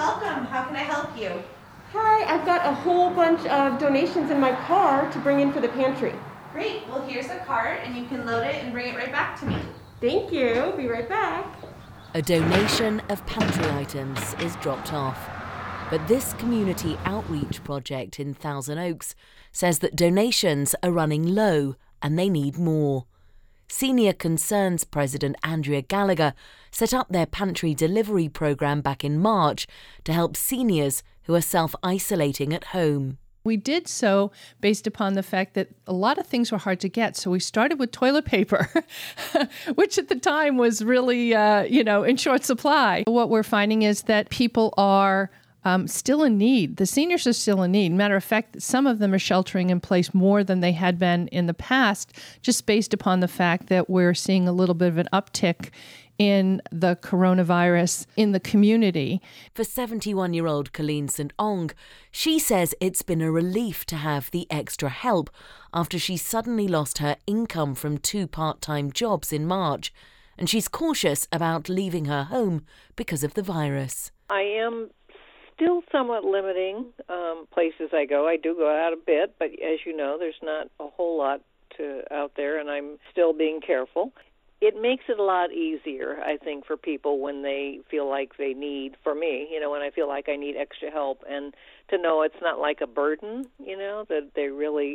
welcome. How can I help you? Hi, I've got a whole bunch of donations in my car to bring in for the pantry. Great. Well, here's a cart, and you can load it and bring it right back to me. Thank you. Be right back. A donation of pantry items is dropped off. But this community outreach project in Thousand Oaks says that donations are running low and they need more. Senior Concerns President Andrea Gallagher set up their pantry delivery programme back in March to help seniors who are self-isolating at home. We did so based upon the fact that a lot of things were hard to get. So we started with toilet paper, which at the time was really, in short supply. What we're finding is that people are still in need. The seniors are still in need. Matter of fact, some of them are sheltering in place more than they had been in the past, just based upon the fact that we're seeing a little bit of an uptick in the coronavirus in the community. For 71-year-old Colleen St. Ong, she says it's been a relief to have the extra help after she suddenly lost her income from 2 part-time jobs in March, and she's cautious about leaving her home because of the virus. I am still somewhat limiting places I go. I do go out a bit, but as you know, there's not a whole lot out there, and I'm still being careful. It makes it a lot easier, I think, for people when they feel like they need, for me, when I feel like I need extra help, and to know it's not like a burden, that they really,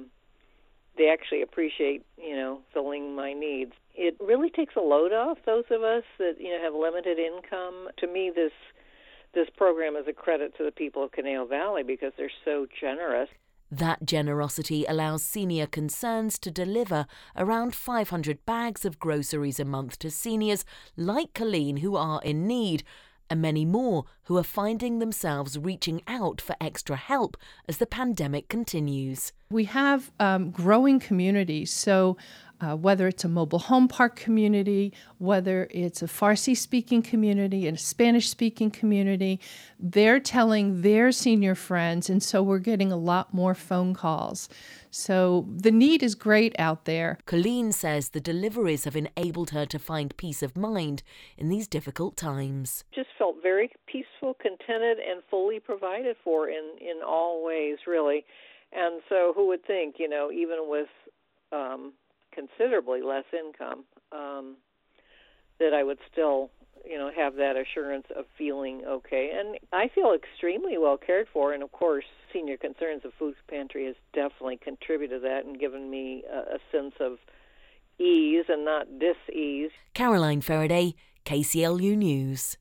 they actually appreciate, filling my needs. It really takes a load off those of us that, have limited income. To me, this program is a credit to the people of Conejo Valley because they're so generous. That generosity allows Senior Concerns to deliver around 500 bags of groceries a month to seniors like Colleen who are in need, and many more who are finding themselves reaching out for extra help as the pandemic continues. We have growing communities, so whether it's a mobile home park community, whether it's a Farsi-speaking community and a Spanish-speaking community, they're telling their senior friends, and so we're getting a lot more phone calls. So the need is great out there. Colleen says the deliveries have enabled her to find peace of mind in these difficult times. Just felt very peaceful, contented, and fully provided for in all ways, really. And so who would think, even with considerably less income, that I would still, have that assurance of feeling okay. And I feel extremely well cared for. And, of course, Senior Concerns of Food Pantry has definitely contributed to that and given me a sense of ease and not dis-ease. Caroline Faraday, KCLU News.